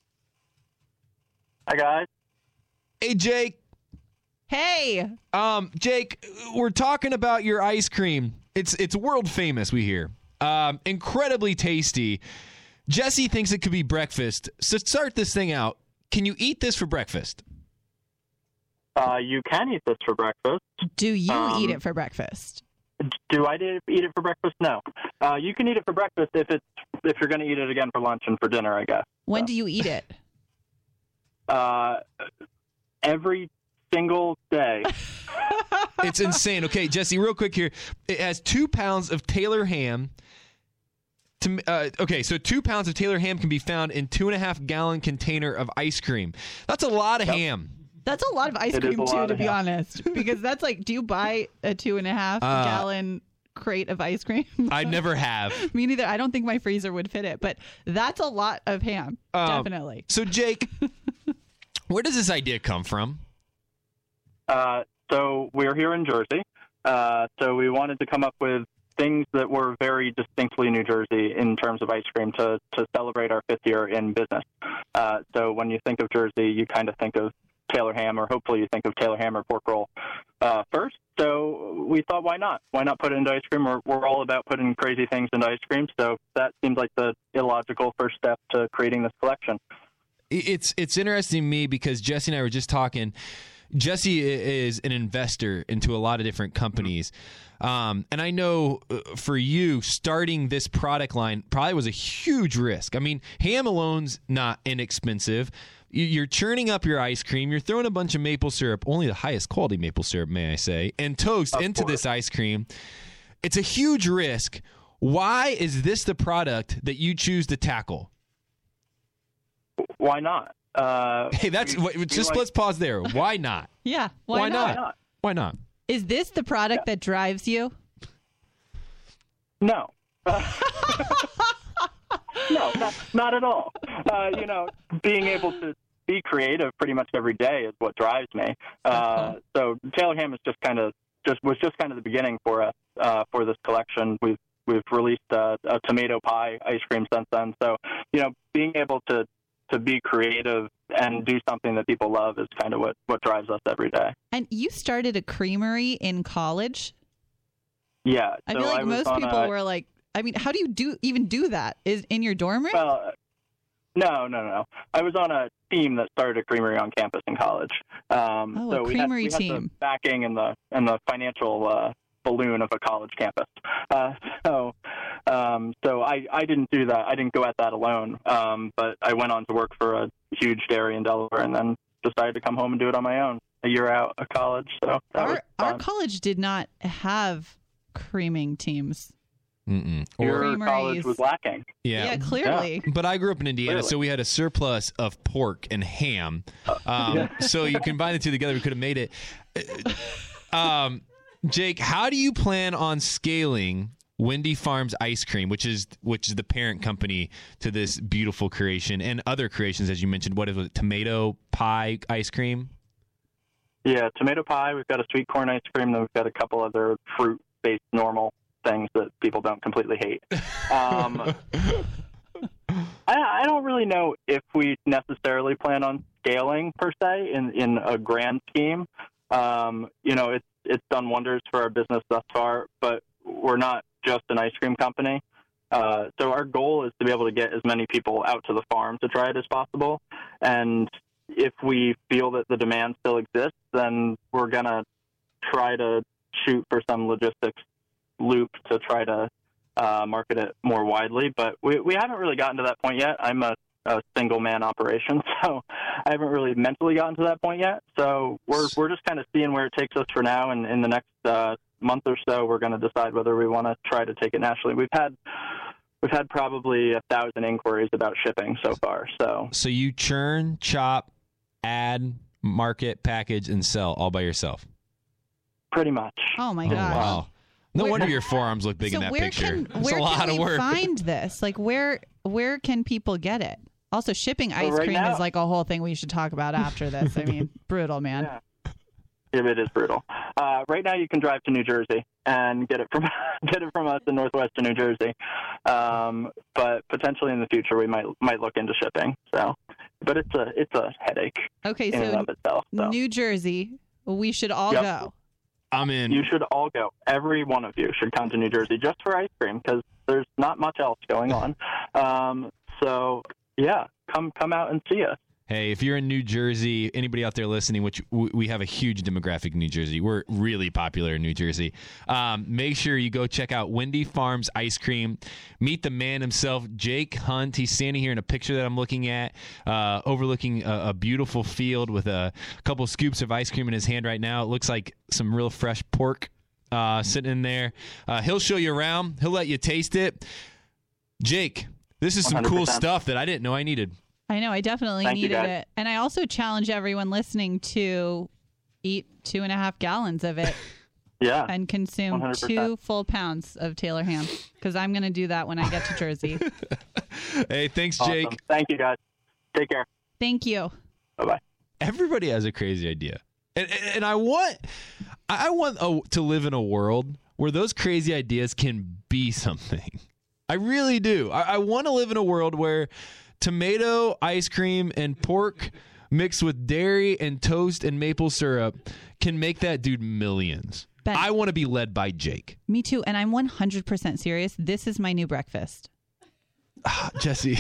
Hi, guys. Hey, Jake. Hey. Jake, we're talking about your ice cream. It's world famous, we hear. Incredibly tasty. Jesse thinks it could be breakfast. So start this thing out. Can you eat this for breakfast? You can eat this for breakfast. Do you eat it for breakfast? Do I eat it for breakfast? No. You can eat it for breakfast if you're going to eat it again for lunch and for dinner, I guess. When do you eat it? Every single day. It's insane. Okay, Jesse, real quick here. It has 2 pounds of Taylor ham. So 2 pounds of Taylor ham can be found in 2.5-gallon container of ice cream. That's a lot of ham. That's a lot of ice cream, too, to be honest. Because that's like, do you buy a 2.5-gallon crate of ice cream? I never have. Me neither. I don't think my freezer would fit it. But that's a lot of ham, definitely. So, Jake, where does this idea come from? So we're here in Jersey. So we wanted to come up with things that were very distinctly New Jersey in terms of ice cream to celebrate our 5th year in business. So when you think of Jersey, you kind of think of Taylor ham, or hopefully you think of Taylor ham or pork roll first. So we thought, why not? Why not put it into ice cream? We're all about putting crazy things into ice cream. So that seems like the illogical first step to creating this collection. It's interesting to me because Jesse and I were just talking. Jesse is an investor into a lot of different companies. And I know for you, starting this product line probably was a huge risk. I mean, ham alone's not inexpensive. You're churning up your ice cream. You're throwing a bunch of maple syrup, only the highest quality maple syrup, may I say, and toast into this ice cream. It's a huge risk. Why is this the product that you choose to tackle? Why not? Hey, let's pause there. Why not? Yeah. Why not? Why not? Is this the product that drives you? No. No, not at all. Being able to be creative pretty much every day is what drives me. So Taylor ham is was just kind of the beginning for us for this collection. We've released a tomato pie ice cream since then. So being able to be creative and do something that people love is kind of what drives us every day. And you started a creamery in college? Yeah. I feel like most people were like, I mean, how do you even do that? Is in your dorm room? Well, no. I was on a team that started a creamery on campus in college. So a creamery we had team. the backing and the financial balloon of a college campus. So I didn't do that. I didn't go at that alone. But I went on to work for a huge dairy in Delaware and then decided to come home and do it on my own a year out of college. So that was Our fun. college did not have creaming teams. Mm-mm. Your creameries. college was lacking. Yeah, clearly. But I grew up in Indiana, Clearly. so we had a surplus of pork and ham. So you combine the two together, we could have made it. Jake, how do you plan on scaling Wendy Farms Ice Cream, which is the parent company to this beautiful creation and other creations, as you mentioned? What is it? Tomato pie ice cream? Yeah, tomato pie. We've got a sweet corn ice cream. Then we've got a couple other fruit-based normal things that people don't completely hate. I don't really know if we necessarily plan on scaling per se in a grand scheme. It's done wonders for our business thus far, but we're not just an ice cream company. So our goal is to be able to get as many people out to the farm to try it as possible. And if we feel that the demand still exists, then we're going to try to shoot for some logistics loop to try to market it more widely. But we haven't really gotten to that point yet. I'm a single man operation, so I haven't really mentally gotten to that point yet. So we're just kind of seeing where it takes us for now. And in the next month or so, we're going to decide whether we want to try to take it nationally. We've had probably 1,000 inquiries about shipping so far. So you churn, chop, add, market, package, and sell all by yourself? pretty much. Oh my gosh. Wow. No Where- wonder your forearms look big So in that where picture. can It's where a lot can of we work. find this? Like where can people get it? Also, shipping ice right cream now- is like a whole thing we should talk about after this. I mean, brutal, man. Yeah. It is brutal. Right now, you can drive to New Jersey and get it from us in northwestern New Jersey. But potentially in the future, we might look into shipping. So, but it's a headache Okay, in and so of itself. So. New Jersey, we should all Yep. go. I'm in. You should all go. Every one of you should come to New Jersey just for ice cream because there's not much else going on. So yeah, come out and see us. Hey, if you're in New Jersey, anybody out there listening, which we have a huge demographic in New Jersey. We're really popular in New Jersey. Make sure you go check out Wendy Farms Ice Cream. Meet the man himself, Jake Hunt. He's standing here in a picture that I'm looking at, overlooking a beautiful field with a couple scoops of ice cream in his hand right now. It looks like some real fresh pork sitting in there. He'll show you around. He'll let you taste it. Jake, this is some cool 100%. stuff that I didn't know I needed. I know, I definitely Thank you, needed guys. it. And I also challenge everyone listening to eat 2.5 gallons of it Yeah. and consume 100%. 2 full pounds of Taylor ham because I'm going to do that when I get to Jersey. Hey, thanks, Awesome. Jake. Thank you, guys. Take care. Thank you. Bye-bye. Everybody has a crazy idea, and I want to live in a world where those crazy ideas can be something. I really do. I want to live in a world where tomato ice cream and pork mixed with dairy and toast and maple syrup can make that dude millions. Ben. I want to be led by Jake. Me too. And I'm 100% serious. This is my new breakfast. Jesse,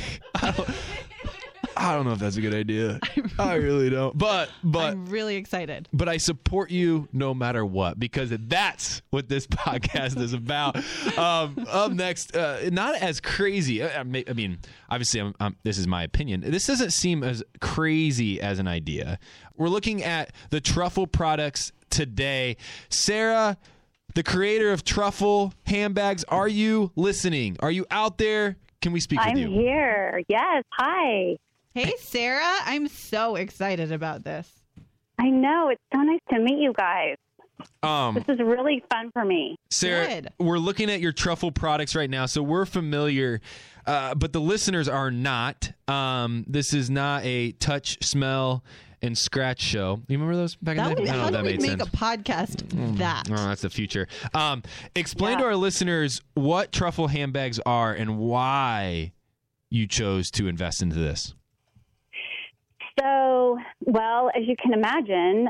I don't know if that's a good idea. I really don't. But I'm really excited. But I support you no matter what because that's what this podcast is about. Up next, not as crazy. I mean, obviously, this is my opinion. This doesn't seem as crazy as an idea. We're looking at the truffle products today. Sarah, the creator of truffle handbags, are you listening? Are you out there? Can we speak I'm with you? here. Yes. Hi. Hey, Sarah, I'm so excited about this. I know. It's so nice to meet you guys. This is really fun for me. Sarah, Good. we're looking at your truffle products right now, so we're familiar, but the listeners are not. This is not a touch, smell, and scratch show. You remember those back in the day? I don't know How if do that we made make sense. a podcast that? Oh, that's the future. Explain Yeah. to our listeners what truffle handbags are and why you chose to invest into this. So, well, as you can imagine,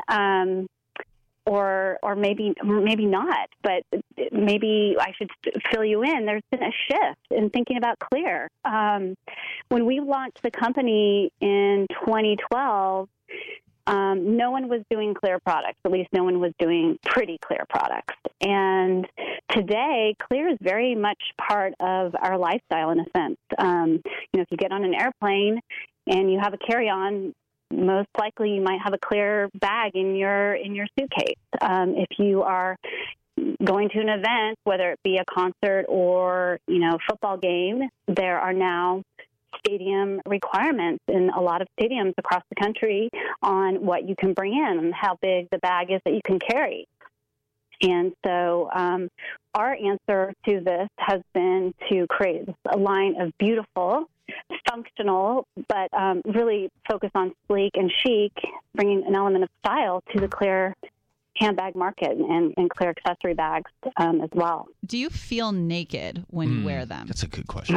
or maybe not, but maybe I should fill you in. There's been a shift in thinking about Clear. When we launched the company in 2012, no one was doing clear products. At least no one was doing pretty clear products. And today, clear is very much part of our lifestyle in a sense. If you get on an airplane and you have a carry-on, most likely you might have a clear bag in your suitcase. If you are going to an event, whether it be a concert or, football game, there are now stadium requirements in a lot of stadiums across the country on what you can bring in and how big the bag is that you can carry. And so our answer to this has been to create a line of beautiful, functional, but really focus on sleek and chic, bringing an element of style to the clear handbag market and clear accessory bags as well. Do you feel naked when you wear them? That's a good question.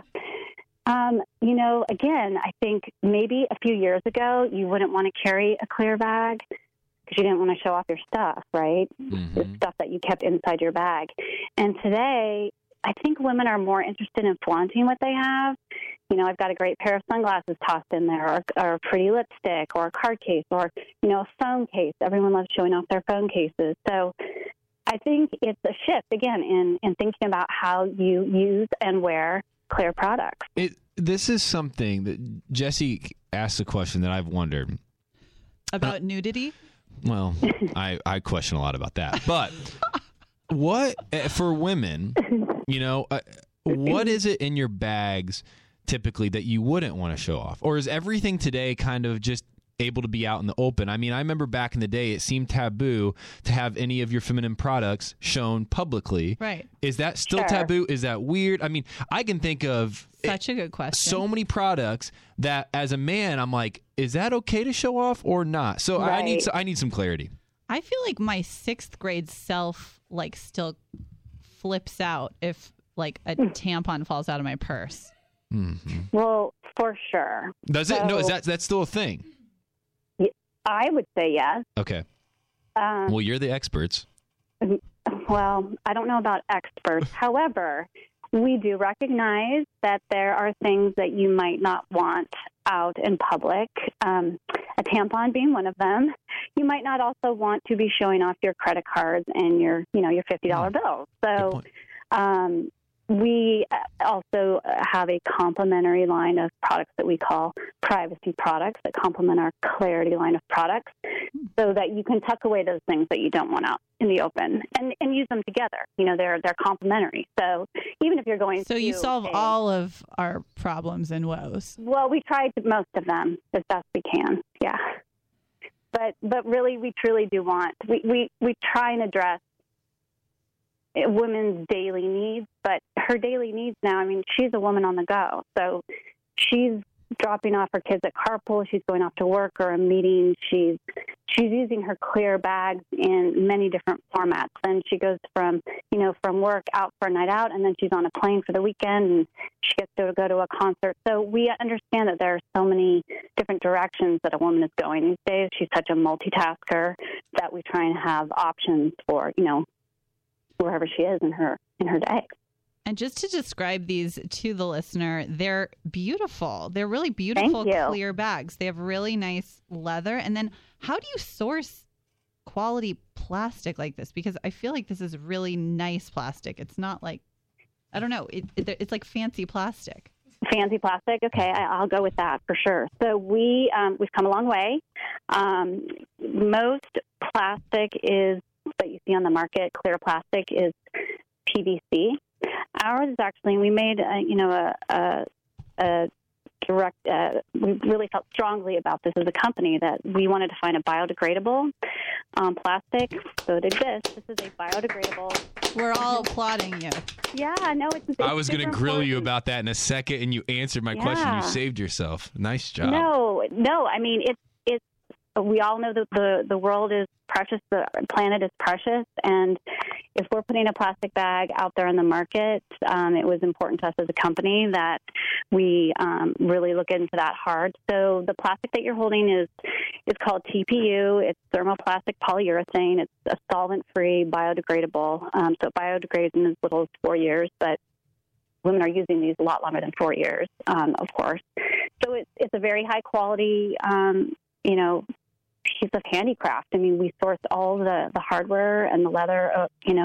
Again, I think maybe a few years ago, you wouldn't want to carry a clear bag because you didn't want to show off your stuff, right? Mm-hmm. The stuff that you kept inside your bag. And today, I think women are more interested in flaunting what they have. I've got a great pair of sunglasses tossed in there, or a pretty lipstick, or a card case, or, a phone case. Everyone loves showing off their phone cases. So I think it's a shift, again, in thinking about how you use and wear clear products. This is something that Jesse asked a question that I've wondered. About nudity? Well, I question a lot about that. But what, for women, what is it in your bags typically that you wouldn't want to show off? Or is everything today kind of just able to be out in the open? I mean, I remember back in the day, it seemed taboo to have any of your feminine products shown publicly. Right. Is that still Sure. taboo? Is that weird? I mean, I can think of Such a good question. so many products that as a man, I'm like, is that okay to show off or not? So Right. I need some clarity. I feel like my 6th grade self still flips out if a tampon falls out of my purse. Mm-hmm. Well, for sure. Does it? No, is So- that's still a thing? I would say yes. Okay. Well, you're the experts. Well, I don't know about experts. However, we do recognize that there are things that you might not want out in public, a tampon being one of them. You might not also want to be showing off your credit cards and your $50 bills. So we also have a complementary line of products that we call privacy products that complement our clarity line of products so that you can tuck away those things that you don't want out in the open and use them together. They're complementary. So even if you're going So to you solve all of our problems and woes. Well, we tried most of them as best we can. Yeah. But really, we truly do want, we try and address women's daily needs, but her daily needs now, I mean, she's a woman on the go. So she's dropping off her kids at carpool. She's going off to work or a meeting. She's using her clear bags in many different formats. Then she goes from work out for a night out, and then she's on a plane for the weekend, and she gets to go to a concert. So we understand that there are so many different directions that a woman is going these days. She's such a multitasker that we try and have options for, wherever she is in her day. And just to describe these to the listener, they're beautiful. They're really beautiful Thank you. clear bags. They have really nice leather. And then how do you source quality plastic like this? Because I feel like this is really nice plastic. It's not like, I don't know, it's like fancy plastic. Fancy plastic? Okay, I'll go with that for sure. So we've come a long way. Most plastic that you see on the market, clear plastic, is PVC. Ours is actually, we made a direct. We really felt strongly about this as a company that we wanted to find a biodegradable plastic. So it exists. This is a biodegradable. We're all applauding you. Yeah, no, it's. I was going to super grill you important. about that in a second, and you answered my question. You Yeah. saved yourself. Nice job. No. I mean, it's. We all know that the world is precious. The planet is precious, and if we're putting a plastic bag out there in the market, it was important to us as a company that we really look into that hard. So the plastic that you're holding is called TPU. It's thermoplastic polyurethane. It's a solvent-free, biodegradable. So it biodegrades in as little as 4 years, but women are using these a lot longer than 4 years, of course. So it's a very high quality, piece of handicraft. I mean, we sourced all the hardware and the leather,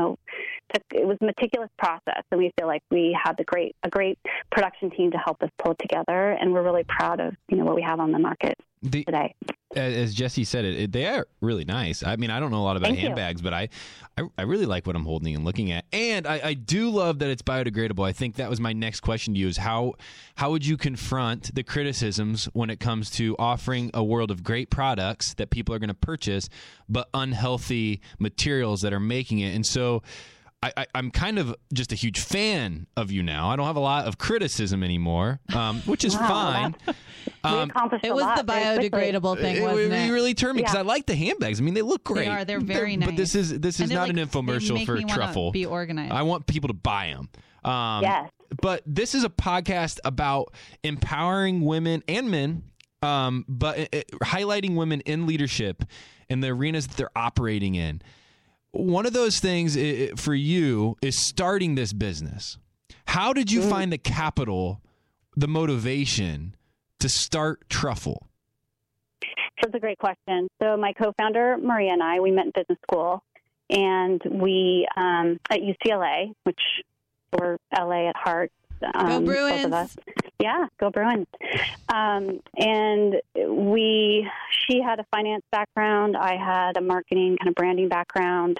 it was a meticulous process, and we feel like we had a great production team to help us pull it together, and we're really proud of, what we have on the market today. As Jesse said, they are really nice. I mean, I don't know a lot about handbags, but I really like what I'm holding and looking at. And I do love that it's biodegradable. I think that was my next question to you is how would you confront the criticisms when it comes to offering a world of great products that people are going to purchase, but unhealthy materials that are making it? And so I'm kind of just a huge fan of you now. I don't have a lot of criticism anymore, which is fine. We accomplished it a was lot the very biodegradable thing, wasn't it? You really turned me because I like the handbags. I mean, they look great. They are. They're very nice. But this is not an infomercial for Truffle. Be organized. I want people to buy them. Yes. But this is a podcast about empowering women and men, but highlighting women in leadership in the arenas that they're operating in. One of those things for you is starting this business. How did you find the capital, the motivation to start Truffle? That's a great question. So my co-founder, Maria, and I, we met in business school, and we, at UCLA, which we're LA at heart. Go Bruins. Both of us. Yeah, go Bruins. And she had a finance background. I had a marketing kind of branding background.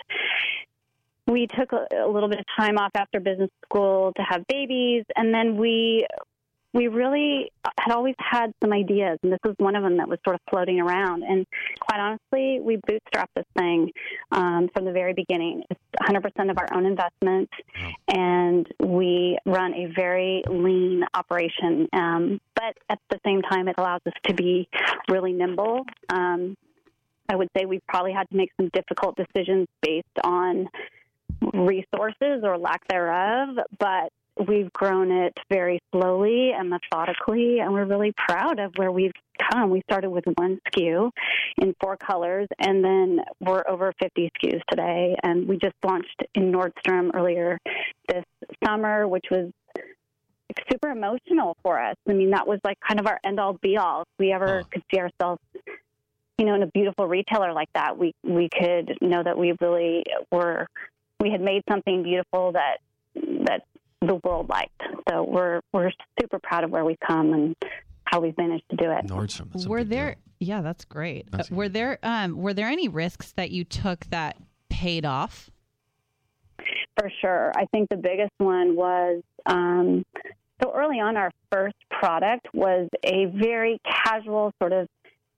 We took a little bit of time off after business school to have babies. And then we really had always had some ideas, and this was one of them that was sort of floating around. And quite honestly, we bootstrapped this thing from the very beginning. It's 100% of our own investment, and we run a very lean operation. But at the same time, it allows us to be really nimble. I would say we probably had to make some difficult decisions based on resources or lack thereof, but we've grown it very slowly and methodically, and we're really proud of where we've come. We started with one SKU in 4 colors, and then we're over 50 SKUs today. And we just launched in Nordstrom earlier this summer, which was super emotional for us. I mean, that was like kind of our end-all, be-all. If we ever could see ourselves, in a beautiful retailer like that, we could know that we really we had made something beautiful that the world liked. So we're super proud of where we've come and how we've managed to do it. Nordstrom. That's Yeah, that's great. Were there any risks that you took that paid off? For sure. I think the biggest one was so early on, our first product was a very casual sort of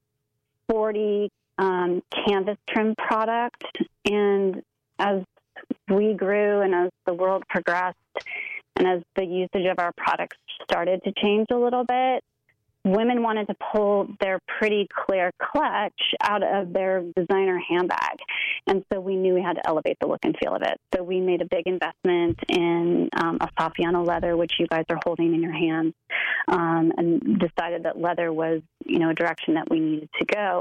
sporty canvas trim product, and as we grew and as the world progressed and as the usage of our products started to change a little bit, women wanted to pull their pretty clear clutch out of their designer handbag. And so we knew we had to elevate the look and feel of it. So we made a big investment in a Saffiano leather, which you guys are holding in your hands, and decided that leather was, a direction that we needed to go.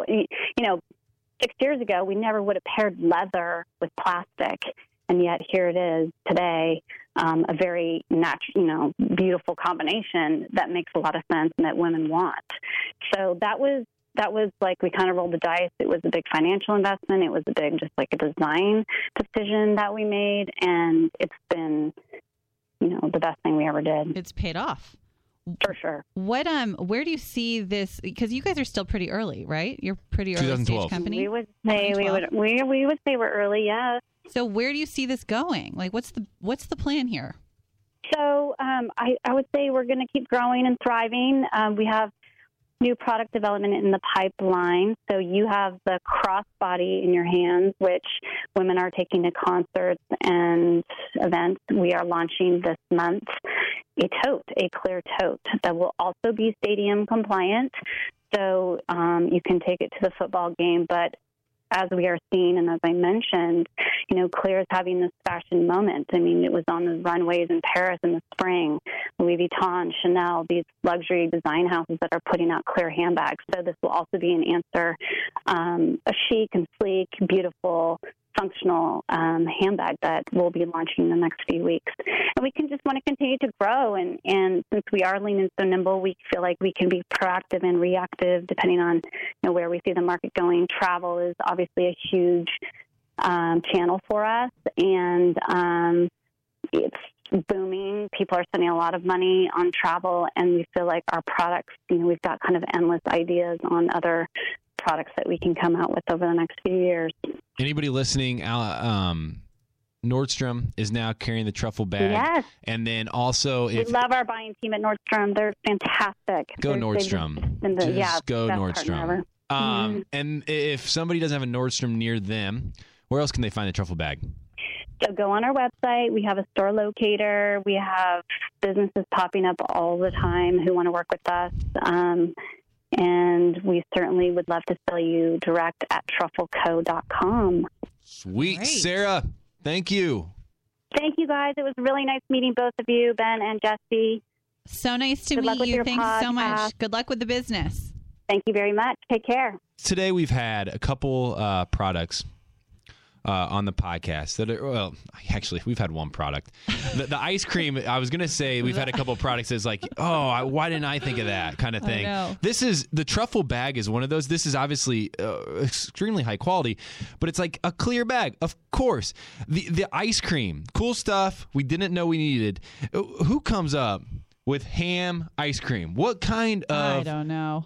6 years ago, we never would have paired leather with plastic. And yet here it is today, a very natural, beautiful combination that makes a lot of sense and that women want. So that was like we kind of rolled the dice. It was a big financial investment. It was a big, just like a design decision that we made. And it's been, the best thing we ever did. It's paid off. For sure. What where do you see this? Because you guys are still pretty early, right? You're pretty early stage company. We would say we would say we're early, yes. So where do you see this going? Like, what's the plan here? So I would say we're going to keep growing and thriving. We have new product development in the pipeline. So you have the crossbody in your hands, which women are taking to concerts and events. We are launching this month a clear tote that will also be stadium compliant. So you can take it to the football game, but as we are seeing, and as I mentioned, Clear is having this fashion moment. I mean, it was on the runways in Paris in the spring. Louis Vuitton, Chanel, these luxury design houses that are putting out Clear handbags. So this will also be an answer, a chic and sleek, beautiful, functional handbag that we'll be launching in the next few weeks. And we can just want to continue to grow. And since we are lean and so nimble, we feel like we can be proactive and reactive depending on where we see the market going. Travel is obviously a huge channel for us, and it's booming. People are spending a lot of money on travel, and we feel like our products, we've got kind of endless ideas on other products that we can come out with over the next few years. Anybody listening, Nordstrom is now carrying the truffle bag. Yes. And then also, we love our buying team at Nordstrom. They're fantastic. Go Nordstrom. Just go Nordstrom. And if somebody doesn't have a Nordstrom near them, where else can they find the truffle bag? So go on our website. We have a store locator. We have businesses popping up all the time who want to work with us. And we certainly would love to sell you direct at truffleco.com. Sweet. Great. Sarah, thank you. Thank you, guys. It was really nice meeting both of you, Ben and Jesse. So nice to Good luck meet with you. your Thanks so much. podcast. Good luck with the business. Thank you very much. Take care. Today we've had a couple products on the podcast that are, well, actually, we've had one product. The ice cream, I was going to say we've had a couple of products that's like, why didn't I think of that kind of thing? no. This is, the truffle bag is one of those. This is obviously extremely high quality, but it's like a clear bag. Of course. The ice cream, cool stuff we didn't know we needed. Who comes up with ham ice cream? What kind I of don't know.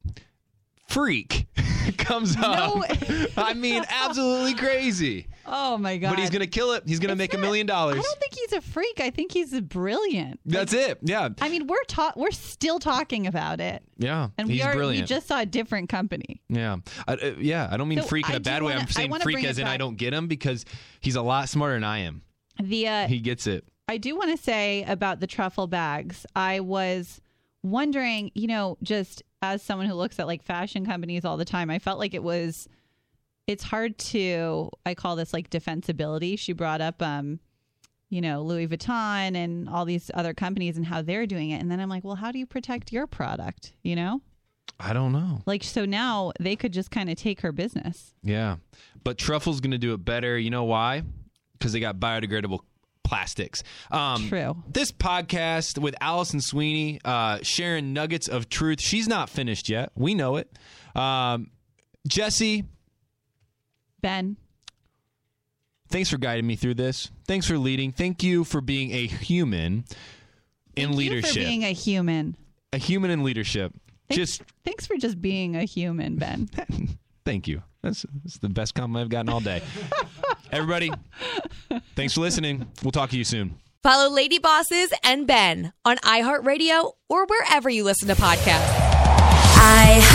freak comes up? I mean, absolutely crazy. Oh my God. But he's going to kill it. He's going to make $1 million. I don't think he's a freak. I think he's brilliant. That's it. Yeah. I mean, we're still talking about it. Yeah. And he's brilliant. we just saw a different company. Yeah. I don't mean So freak in I a bad do way. wanna- I'm saying I wanna freak bring as it in I back. don't get him, because he's a lot smarter than I am. He gets it. I do want to say about the truffle bags. I was wondering, just as someone who looks at like fashion companies all the time, I felt like it's hard to, I call this like defensibility. She brought up, Louis Vuitton and all these other companies and how they're doing it. And then I'm like, well, how do you protect your product? I don't know. Like, so now they could just kind of take her business. Yeah. But Truffle's going to do it better. You know why? Because they got biodegradable plastics. True. This podcast with Allison Sweeney, sharing nuggets of truth. She's not finished yet. We know it. Jesse, Ben. thanks for guiding me through this. Thanks for leading. Thank you for being a human in leadership. Thank you for being a human. A human in leadership. Thanks for just being a human, Ben. Thank you. That's the best compliment I've gotten all day. Everybody, thanks for listening. We'll talk to you soon. Follow Lady Bosses and Ben on iHeartRadio or wherever you listen to podcasts.